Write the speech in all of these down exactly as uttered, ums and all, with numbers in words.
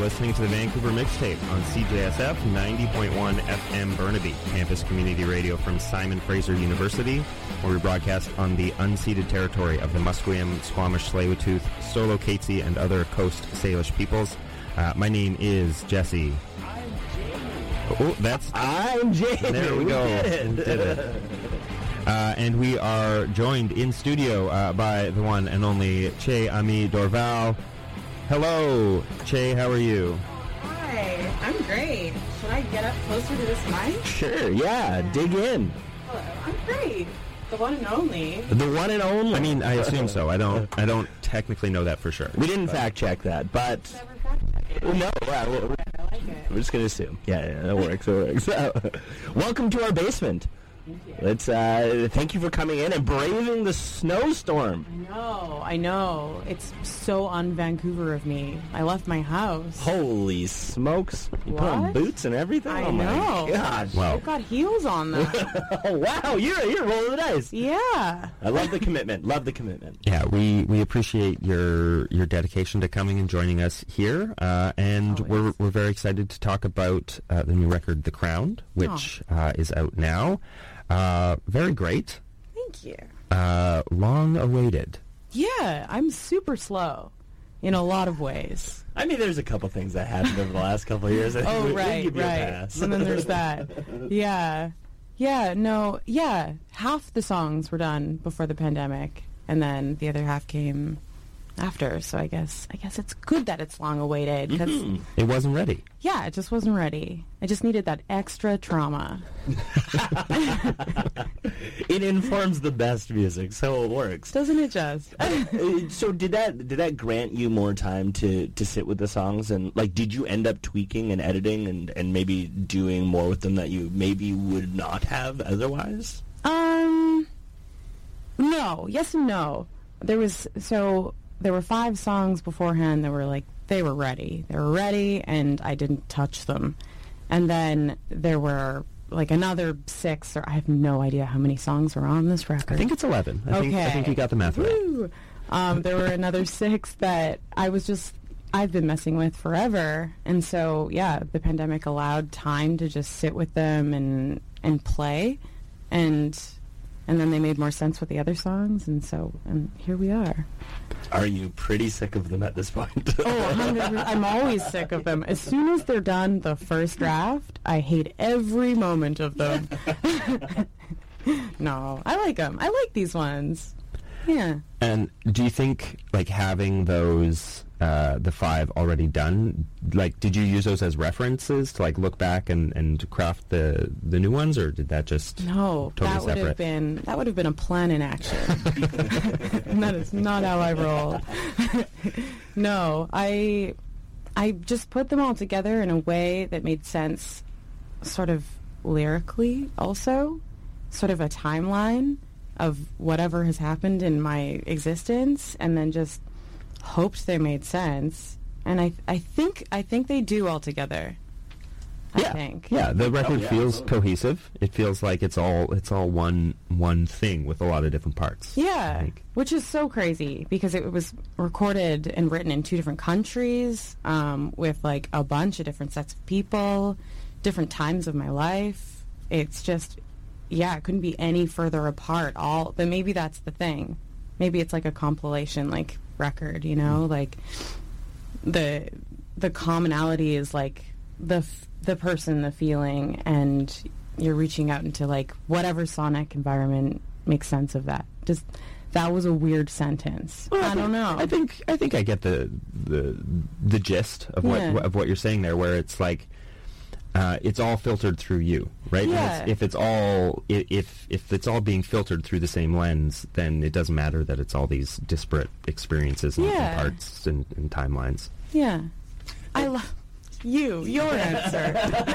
listening to the Vancouver Mixtape on C J S F ninety point one F M Burnaby, campus community radio from Simon Fraser University, where we broadcast on the unceded territory of the Musqueam, Squamish, Tsleil-Waututh, Solo, Katzie, and other Coast Salish peoples. Uh, my name is Jesse. I'm Jamie. Oh, that's... I'm Jamie. There we, we go. Did it. We did it. Uh, and we are joined in studio uh, by the one and only Che Ami Dorval. Hello, Che, how are you? Hi, I'm great. Should I get up closer to this mic? Sure, yeah, dig in. Hello, I'm great. The one and only. The one and only. I mean, I assume so. I don't I don't technically know that for sure. We didn't fact check that, but... Never fact check it. No, well, we're, I like it. we're just going to assume. Yeah, yeah, that works, that works. Welcome to our basement. Thank you. Let's, uh, thank you for coming in and braving the snowstorm. I know, I know. It's so un-Vancouver of me. I left my house. Holy smokes. You put on What? boots and everything? I oh my know. gosh. Wow. I've got heels on them. Oh, wow, you're, you're rolling the dice. Yeah. I love the commitment. Love the commitment. Yeah, we, we appreciate your your dedication to coming and joining us here, uh, and Always. we're we're very excited to talk about uh, the new record, The Crowned, which uh, is out now. Uh, very great, Thank you. uh, long awaited. Yeah, I'm super slow in a lot of ways. I mean, there's a couple things that happened over the last couple of years. I think Oh, we- we'll right, give you a right. pass. And then there's that. Yeah. Yeah, no, yeah. Half the songs were done before the pandemic, and then the other half came after. So I guess I guess it's good that it's long awaited, because, Mhm. It wasn't ready. yeah, it just wasn't ready. I just needed that extra trauma. It informs the best music, so it works. Doesn't it just? Uh, so did that did that grant you more time to, to sit with the songs, and like did you end up tweaking and editing and, and maybe doing more with them that you maybe would not have otherwise? Um, no. Yes and no. There was, so there were five songs beforehand that were like, they were ready. They were ready, and I didn't touch them. And then there were like another six, or I have no idea how many songs are on this record. I think it's eleven. I think I Okay. think you got the math right. Woo! Um, there were another six that I was just, I've been messing with forever. And so, yeah, the pandemic allowed time to just sit with them and, and play. And, and then they made more sense with the other songs. And so, and here we are. Are you pretty sick of them at this point? Oh, one hundred percent. I'm always sick of them. As soon as they're done, the first draft, I hate every moment of them. No, I like them. I like these ones. Yeah. And do you think, like, having those, uh, the five already done, like, did you use those as references to, like, look back and, and craft the, the new ones, or did that just No, totally that would separate? have been that would have been a plan in action. And that is not how I roll. No, I I just put them all together in a way that made sense, sort of lyrically, also, sort of a timeline of whatever has happened in my existence, and then just hoped they made sense. And I I think I think they do all together. I yeah, think. yeah. The record Oh, yeah, feels absolutely. cohesive. It feels like it's all it's all one one thing with a lot of different parts. I Yeah, think. which is so crazy because it was recorded and written in two different countries, um, with like a bunch of different sets of people, different times of my life. It's just, yeah, it couldn't be any further apart. All, but maybe that's the thing. Maybe it's like a compilation, like record, you know, like the the commonality is like the f- the person, the feeling, and you're reaching out into like whatever sonic environment makes sense of that. Just that was a weird sentence. Well, I think- don't know. I think I think I get the the the gist of what Yeah. of what you're saying there, where it's like uh, it's all filtered through you, right? And Yeah. it's, if it's all i- if if it's all being filtered through the same lens, then it doesn't matter that it's all these disparate experiences and, and Yeah. parts and, and timelines. Yeah, I love you. Your answer.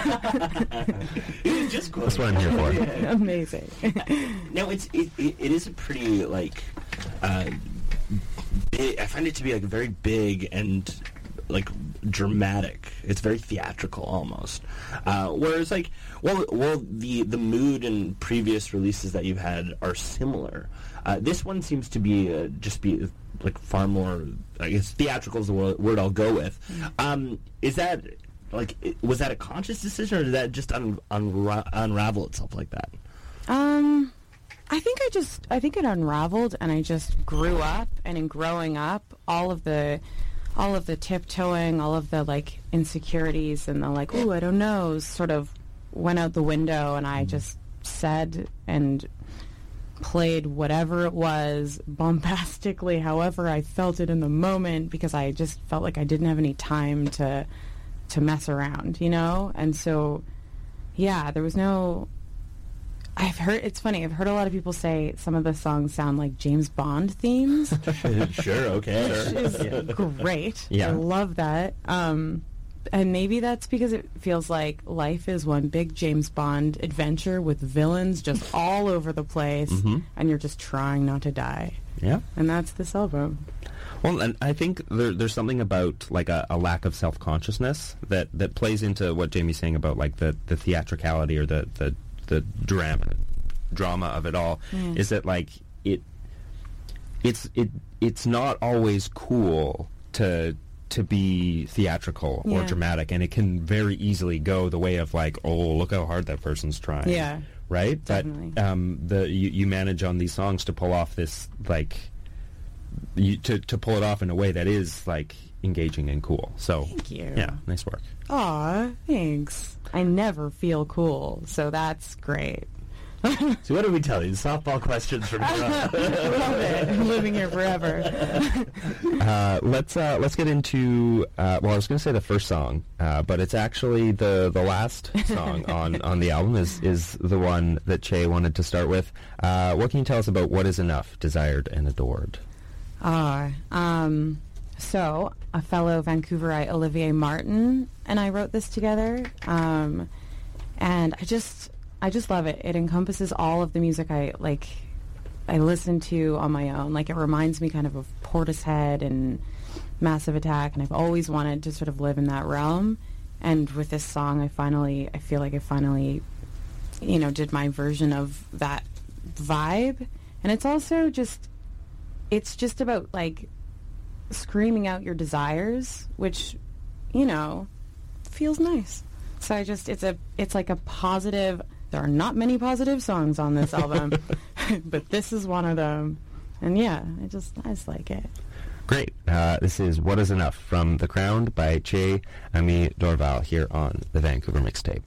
It was just That's what I'm here for. Amazing. No, it's it, it, it is a pretty like uh, big, I find it to be like very big and like dramatic. It's very theatrical almost. Uh, whereas like well well the the mood and previous releases that you've had are similar. Uh, this one seems to be uh, just be like far more, I guess theatrical is the word, word I'll go with. Um, is that like i- was that a conscious decision, or did that just un- unra- unravel itself like that? Um, I think I just, I think it unraveled, and I just grew up, and in growing up, all of the, all of the tiptoeing, all of the like insecurities and the like, ooh, I don't know, sort of went out the window, and I just said and played whatever it was bombastically, however I felt it in the moment, because I just felt like I didn't have any time to, to mess around, you know? And so, yeah, there was no... I've heard, it's funny, I've heard a lot of people say some of the songs sound like James Bond themes, Sure, okay. which is great. Yeah. I love that. Um, and maybe that's because it feels like life is one big James Bond adventure with villains just all over the place, Mhm. and you're just trying not to die. Yeah. And that's this album. Well, and I think there, there's something about like a, a lack of self-consciousness that, that plays into what Jamie's saying about like the, the theatricality or the, the, the drama drama of it all. Mm. Is that like it it's it it's not always cool to to be theatrical or Yeah. dramatic, and it can very easily go the way of like, oh, look how hard that person's trying. Yeah. Right? Definitely. But um the you, you manage on these songs to pull off this like you, to to pull it off in a way that is like engaging and cool. So Thank you. yeah, nice work. Aw, thanks. I never feel cool, so that's great. So what do we tell you? Softball questions from here on. Love it. I'm living here forever. Uh, let's uh, let's get into uh, well, I was going to say the first song, uh, but it's actually the the last song on, on the album is is the one that Che wanted to start with. Uh, what can you tell us about What Is Enough, Desired and Adored? Ah, um, so a fellow Vancouverite, Olivier Martin, and I wrote this together, um, and I just, I just love it. It encompasses all of the music I like, I listen to on my own. Like, it reminds me kind of of Portishead and Massive Attack, and I've always wanted to sort of live in that realm. And with this song, I finally, I feel like I finally, you know, did my version of that vibe. And it's also just, it's just about like screaming out your desires, which, you know, feels nice. So I just, it's a, it's like a positive, there are not many positive songs on this album, but this is one of them. And yeah, I just, I just like it. Great. Uh, this is What Is Enough from The Crowned by Che Ami Dorval here on the Vancouver Mixtape.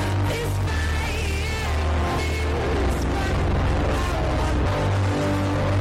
This fire, this fire,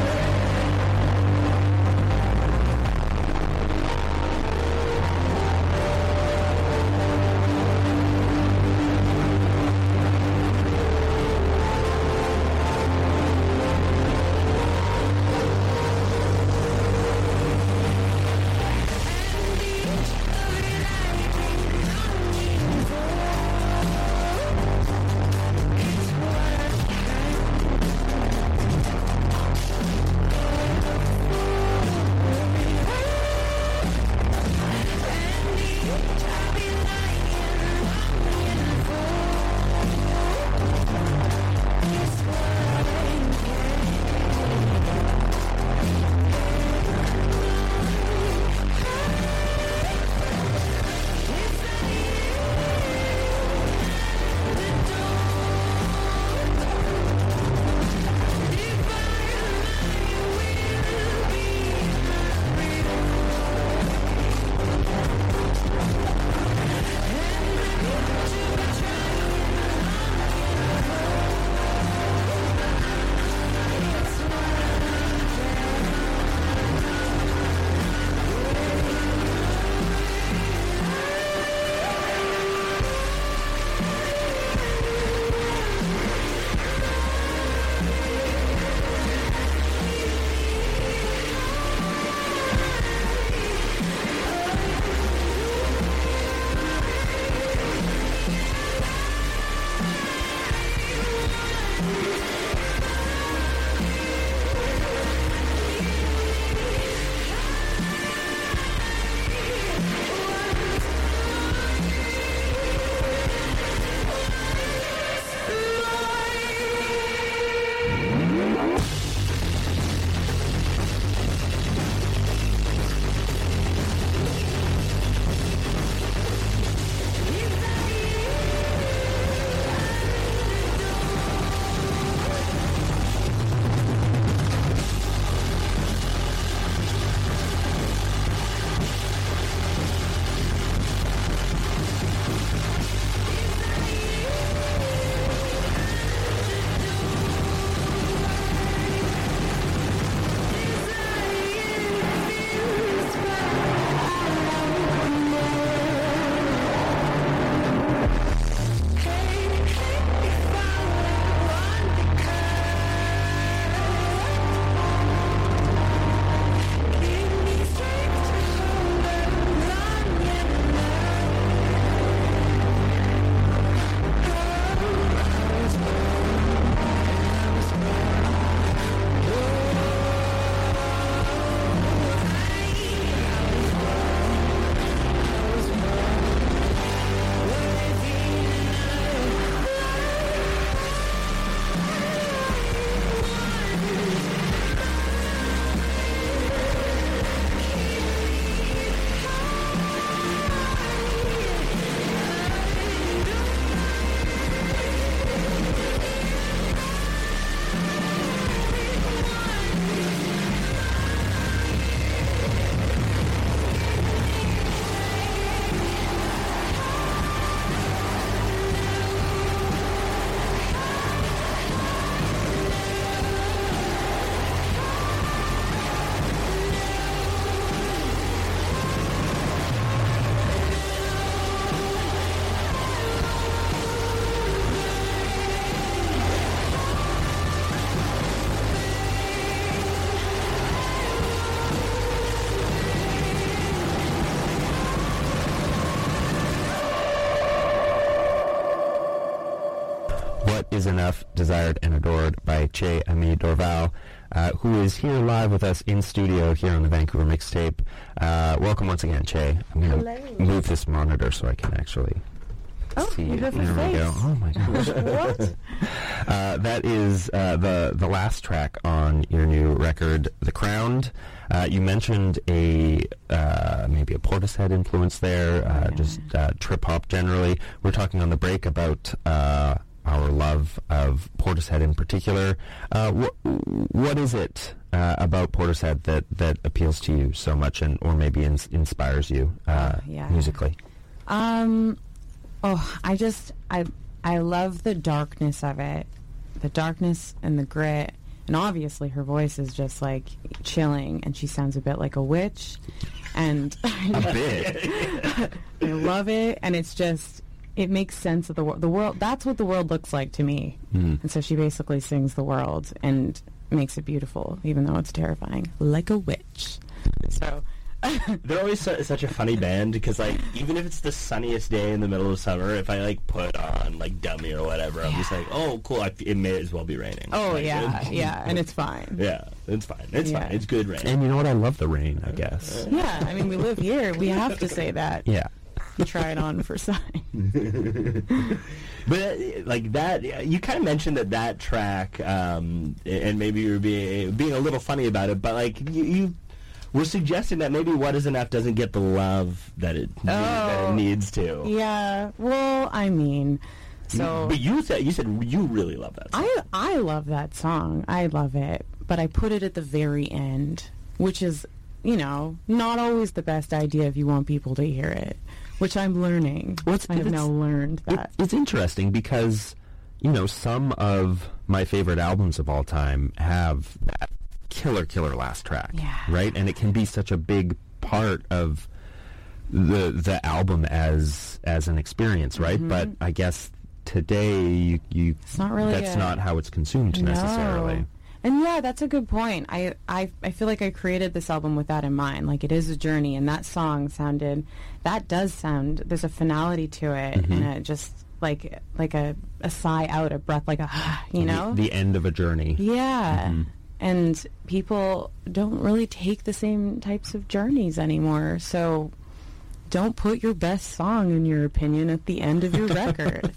What Is Enough, Desired and Adored by Che Ami Dorval, uh, who is here live with us in studio here on the Vancouver Mixtape. Uh, welcome once again, Che. I'm going to move this monitor so I can actually oh, see you. There face. we go. Oh my gosh. What? Uh, that is uh, the the last track on your new record, The Crowned. Uh, you mentioned a uh, maybe a Portishead influence there, uh, yeah. just uh, trip hop generally. We're talking on the break about uh, our love of Portishead in particular. Uh, wh- what is it uh, about Portishead that, that appeals to you so much, and or maybe ins- inspires you uh, Oh, yeah. musically? Um, oh, I just, I, I love the darkness of it. The darkness and the grit. And obviously her voice is just, like, chilling, and she sounds a bit like a witch. And A bit. I love it, and it's just, it makes sense of the world. The world, that's what the world looks like to me. Mm. And so she basically sings the world and makes it beautiful, even though it's terrifying. Like a witch. So... They're always su- such a funny band because, like, even if it's the sunniest day in the middle of summer, if I, like, put on, like, Dummy or whatever, I'm just like, oh, cool, I f- it may as well be raining. Oh, Like, yeah, it- yeah, and it's fine. Yeah, it's fine. It's Yeah. fine. It's good rain. And you know what? I love the rain, I guess. Yeah, I mean, we live here. We have to say that. Yeah. Try it on for size. But uh, like that, you kind of mentioned that that track, um, and maybe you were being being a little funny about it, but like you, you were suggesting that maybe What Is Enough doesn't get the love that it that it Oh. needs to. Yeah, well, I mean, so... But you said you said you really love that song. I I love that song. I love it, but I put it at the very end, which is, you know, not always the best idea if you want people to hear it, which I'm learning. Well, it's- I have it's- now learned It, that. it's interesting because, you know, some of my favorite albums of all time have that killer, killer last track, Yeah. right? And it can be such a big part of the the album as as an experience, right? Mm-hmm. But I guess today you, you It's not really that's a- not how it's consumed necessarily. No. And yeah, that's a good point. I, I I feel like I created this album with that in mind. Like, it is a journey, and that song sounded, that does sound, there's a finality to it, Mm-hmm. and it just, like, like a, a sigh out, a breath, like a, you know? The, the end of a journey. Yeah. Mm-hmm. And people don't really take the same types of journeys anymore. So don't put your best song, in your opinion, at the end of your record.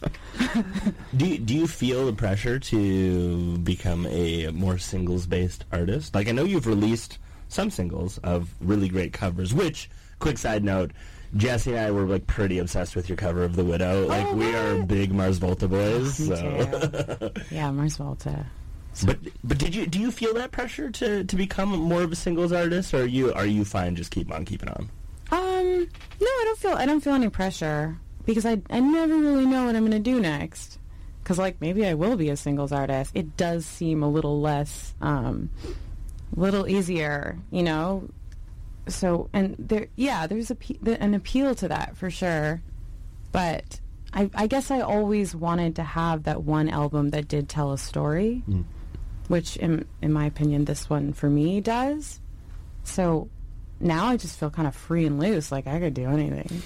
Do you, do you feel the pressure to become a more singles-based artist? Like, I know you've released some singles of really great covers, which, quick side note, Jesse and I were, like, pretty obsessed with your cover of The Widow. Like, Oh, we are what? big Mars Volta boys. Me so. too. Yeah, Mars Volta. But but did you do you feel that pressure to, to become more of a singles artist, or are you are you fine just keep on keeping on? Um, no, I don't feel I don't feel any pressure because I I never really know what I'm gonna do next. Because, like, maybe I will be a singles artist. It does seem a little less, um, little easier, you know. So, and there, yeah, there's a pe- the, an appeal to that for sure. But I I guess I always wanted to have that one album that did tell a story, Mm. which, in in my opinion, this one for me does. So now I just feel kind of free and loose, like I could do anything.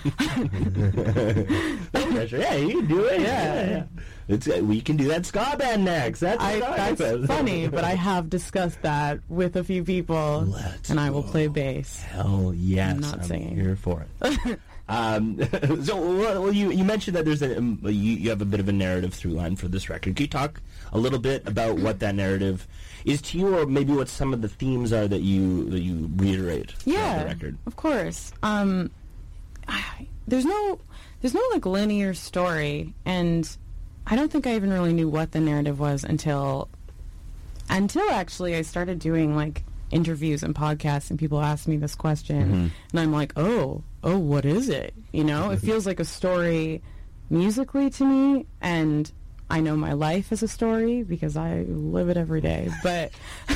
No pressure. Yeah, you can do it. Yeah. Yeah, yeah. It's uh, we can do that ska band next. That's I, what that's about. funny, but I have discussed that with a few people, Let's and I will go. play bass. Hell yes, I'm not singing. here for it. um, so, well, you you mentioned that there's a um, you, you have a bit of a narrative through line for this record. Can you talk a little bit about what that narrative is to you, or maybe what some of the themes are that you that you reiterate throughout Yeah, the record? of course. Um, I, there's no there's no like linear story, and I don't think I even really knew what the narrative was until until actually I started doing like interviews and podcasts, and people ask me this question, Mm-hmm. and I'm like, oh, oh, what is it? You know, it feels like a story musically to me, and I know my life is a story because I live it every day, but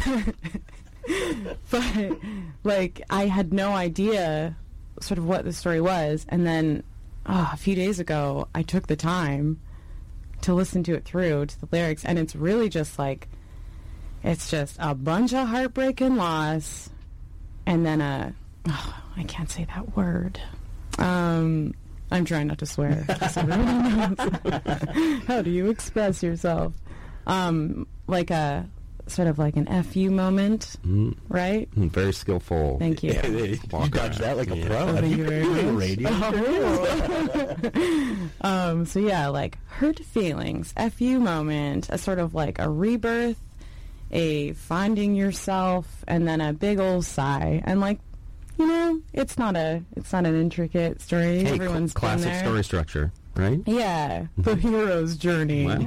but like I had no idea sort of what the story was, and then oh, a few days ago I took the time to listen to it through to the lyrics, and it's really just like it's just a bunch of heartbreak and loss, and then a oh, I can't say that word um I'm trying not to swear. Just so everyone knows. How do you express yourself? Um, like a sort of like an F you moment, Mm. right? Mm, Very skillful. Thank you. You Walk dodged around. that like a Yeah. pro. Oh, Have thank you you been very doing much. radio? um, so yeah, like hurt feelings, F you moment, a sort of like a rebirth, a finding yourself, and then a big old sigh. And like, you know, it's not a, it's not an intricate story. Hey, Everyone's cl- classic been there. story structure, right? Yeah, the hero's journey. Wow.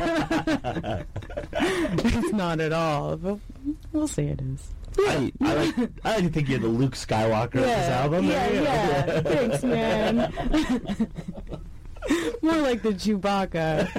It's not at all, but we'll see it is. I, I like. I like to think you're the Luke Skywalker of this album. yeah, There you go. yeah. Thanks, man. More like the Chewbacca.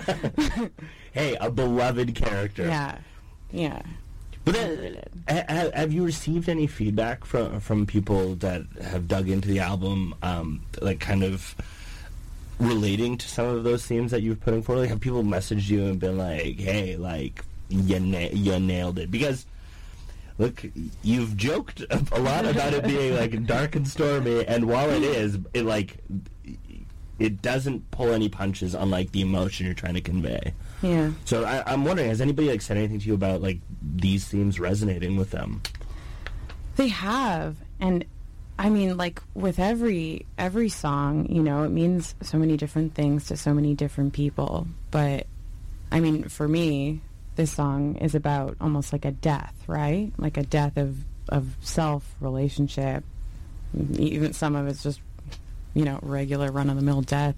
Hey, a beloved character. Yeah, yeah. But then, ha- ha- have you received any feedback from from people that have dug into the album, um, like kind of relating to some of those themes that you've putting forward? Like, have people messaged you and been like, "Hey, like you na- you nailed it"? Because look, you've joked a lot about it being like dark and stormy, and while it is, it like it doesn't pull any punches, unlike the emotion you're trying to convey. Yeah. So I, I'm wondering, has anybody like said anything to you about like these themes resonating with them? They have, and I mean, like with every every song, you know, it means so many different things to so many different people. But I mean, for me, this song is about almost like a death, right? Like a death of of self, relationship. Even some of it's just, you know, regular run of the mill death.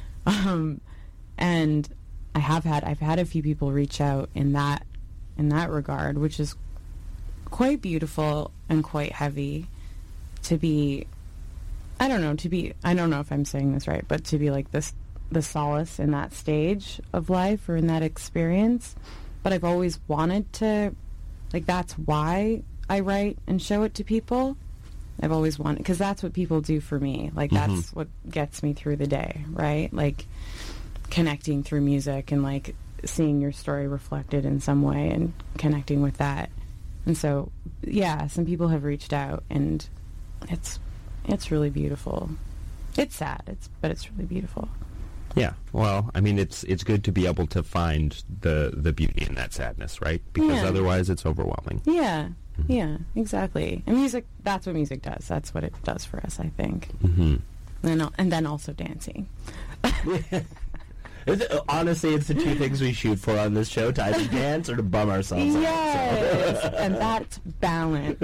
Um, and I have had I've had a few people reach out in that in that regard, which is quite beautiful and quite heavy to be I don't know, to be I don't know if I'm saying this right, but to be like this the solace in that stage of life or in that experience. But I've always wanted to, like, that's why I write and show it to people. I've always wanted, because that's what people do for me. Like, Mm-hmm. that's what gets me through the day, right? Like, connecting through music and, like, seeing your story reflected in some way and connecting with that. And so, yeah, some people have reached out, and it's it's really beautiful. It's sad, it's but it's really beautiful. Yeah. Well, I mean, it's it's good to be able to find the the beauty in that sadness, right? Because Yeah. otherwise, it's overwhelming. Yeah, yeah, exactly. And music, that's what music does. That's what it does for us, I think. Mm-hmm. And, al- and then also dancing. It's, uh, honestly, it's the two things we shoot for on this show: to either dance or to bum ourselves out. Yes, and that's balance.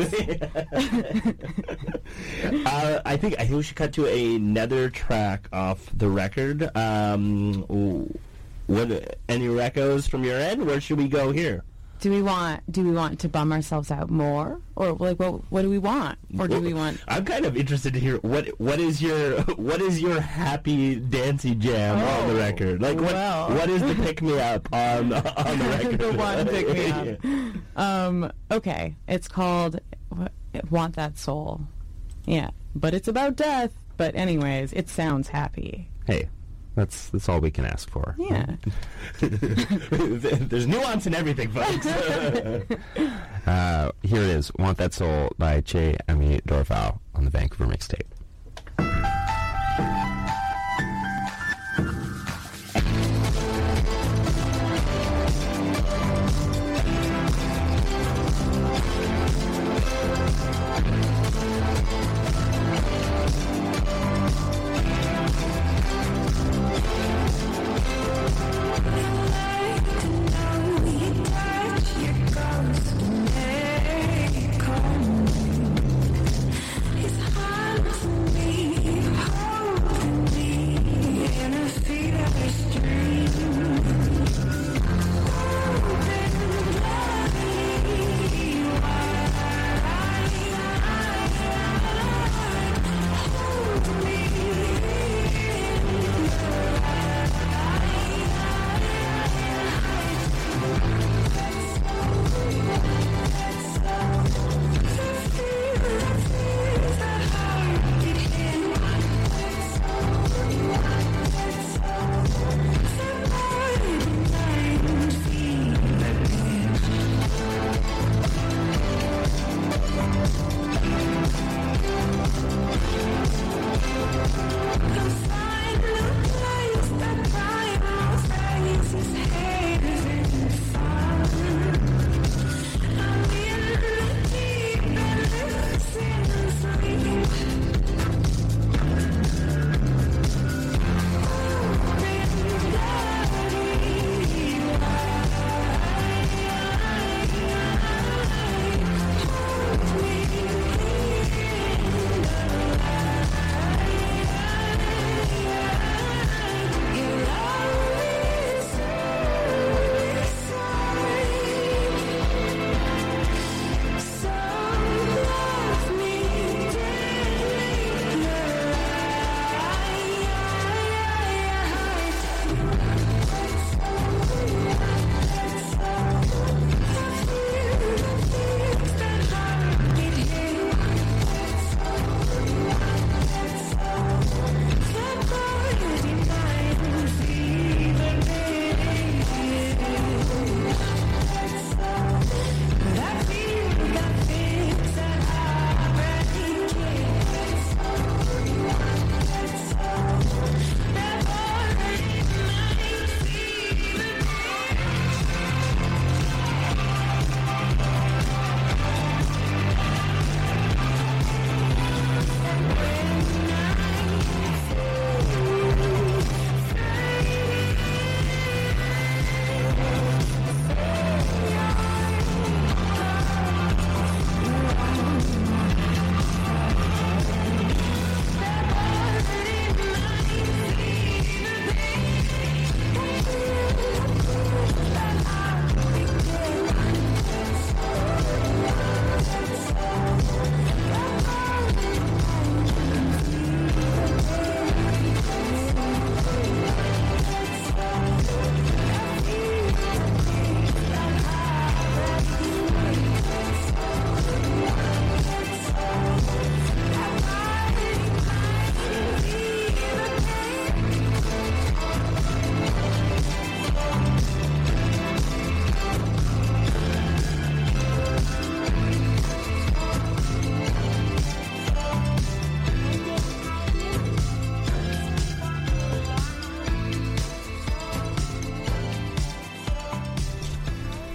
Uh, I think I think we should cut to another track off the record. Um, ooh, what any recos from your end? Where should we go here? Do we want do we want to bum ourselves out more, or like what what do we want, or do we want? I'm kind of interested to hear what what is your what is your happy dancey jam on the Oh, record? Like what well. what is the pick me up on on the record? The one pick me up. Um, okay, it's called what, "Want That Soul." Yeah, but it's about death. But anyways, it sounds happy. Hey, that's that's all we can ask for. Yeah. There's nuance in everything, folks. Uh, here it is. Want That Soul by Che Ami Dorfau on the Vancouver mixtape. His heart was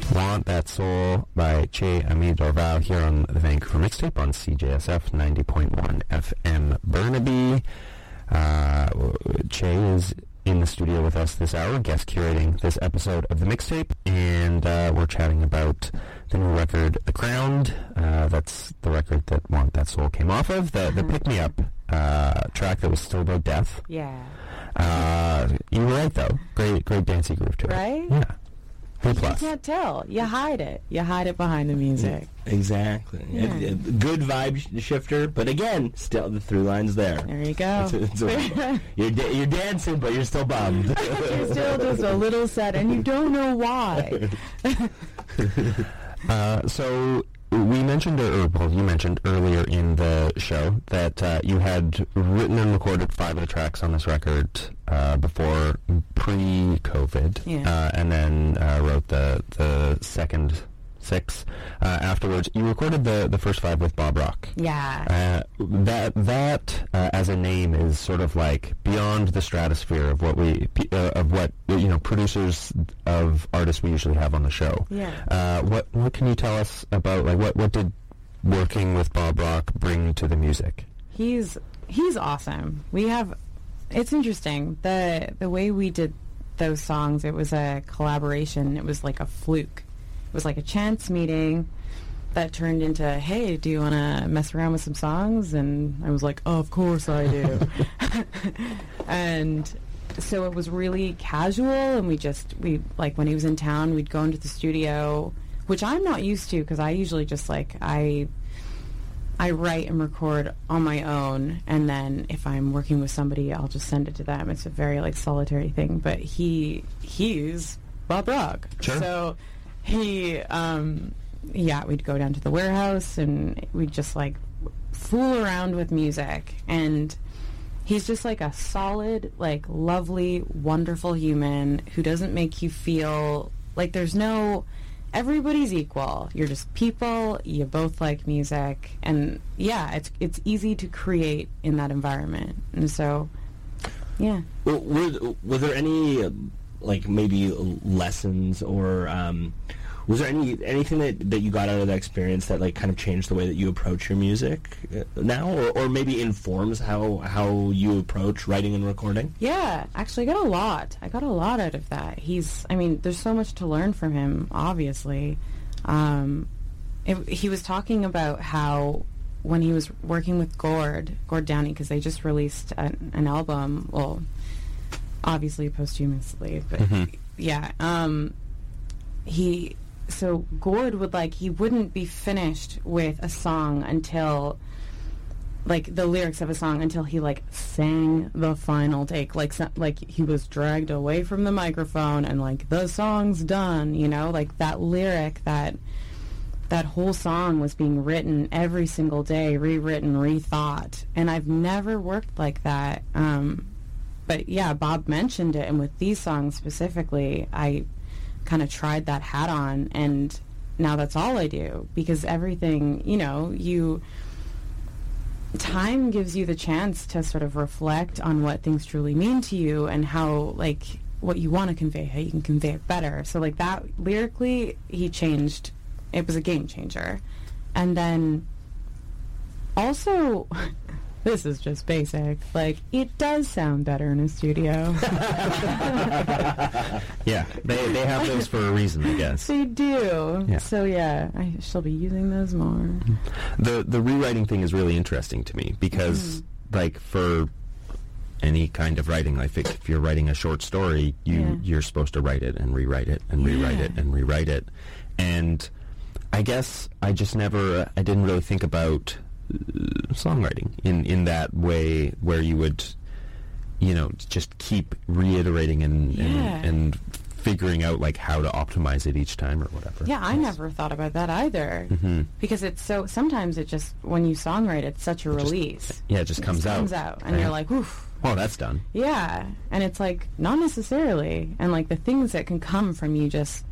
Want That Soul by Che Ami Dorval here on the Vancouver Mixtape on C J S F ninety point one F M Burnaby. Uh, Che is in the studio with us this hour, guest curating this episode of the Mixtape, and uh, we're chatting about the new record, The Crowned. Uh, that's the record that Want That Soul came off of, the, the Pick Me Up uh, track that was still about death. Yeah. Uh, you were right, though. Great, great dancey groove to it. Right? Yeah. B You plus. can't tell. You hide it. You hide it behind the music. Exactly. Yeah. A- a good vibe sh- shifter, but again, still the through line's there. There you go. It's a- it's a- you're da- you're dancing, but you're still bummed. You're still just a little sad, and you don't know why. Uh, so we mentioned, or well, you mentioned earlier in the show that uh, you had written and recorded five of the tracks on this record uh, before pre-COVID, Yeah. uh, and then uh, wrote the the second six uh, afterwards. You recorded the, the first five with Bob Rock. Yeah. Uh, that that uh, as a name is sort of like beyond the stratosphere of what we uh, of what you know producers of artists we usually have on the show. Yeah. Uh, what what can you tell us about like what what did working with Bob Rock bring to the music? He's he's awesome. We have it's interesting. The the way we did those songs, it was a collaboration. It was like a fluke. It was like a chance meeting that turned into, hey, do you want to mess around with some songs? And I was like, oh, of course I do. And so it was really casual, and we just, we like when he was in town, we'd go into the studio, which I'm not used to because I usually just like, I I write and record on my own, and then if I'm working with somebody, I'll just send it to them. It's a very like solitary thing, but he he's Bob Rock. Sure. So he, um, yeah, we'd go down to the warehouse and we'd just like fool around with music. And he's just like a solid, like lovely, wonderful human who doesn't make you feel like there's no, everybody's equal. You're just people, you both like music. And yeah, it's, it's easy to create in that environment. And so, yeah. Were, were, were there any, um, like, maybe lessons or... Um, was there any anything that, that you got out of that experience that like kind of changed the way that you approach your music uh, now, or, or maybe informs how how you approach writing and recording? Yeah, actually, I got a lot. I got a lot out of that. He's, I mean, there's so much to learn from him, obviously. Um, it, he was talking about how when he was working with Gord, Gord Downie, because they just released an, an album, well, obviously posthumously, but Mhm. yeah, um, he... So Gord would like, he wouldn't be finished with a song until, like, the lyrics of a song until he, like, sang the final take. Like, so, like he was dragged away from the microphone and, like, the song's done, you know? Like, that lyric, that that whole song was being written every single day, rewritten, rethought. And I've never worked like that. Um, but, yeah, Bob mentioned it, and with these songs specifically, I... kind of tried that hat on, and now that's all I do, because everything, you know, you time gives you the chance to sort of reflect on what things truly mean to you and how, like, what you want to convey, how you can convey it better. So like that lyrically, he changed. It was a game changer. And then also this is just basic. Like, it does sound better in a studio. Yeah, they they have those for a reason, I guess. They do. Yeah. So yeah, I shall be using those more. The the rewriting thing is really interesting to me because, like, for any kind of writing, like if, if you're writing a short story, you Yeah. you're supposed to write it and rewrite it and rewrite Yeah. it and rewrite it. And I guess I just never, I didn't really think about uh, songwriting in in that way where you would, you know, just keep reiterating and Yeah. and, and figuring out like how to optimize it each time or whatever. Yeah, I never thought about that either. hmm Because it's so, sometimes it just, when you songwrite, it's such a just- release. Yeah, it just It comes just out. comes out. And Yeah. you're like, oof. Oh, that's done. Yeah. And it's like, not necessarily. And like the things that can come from you just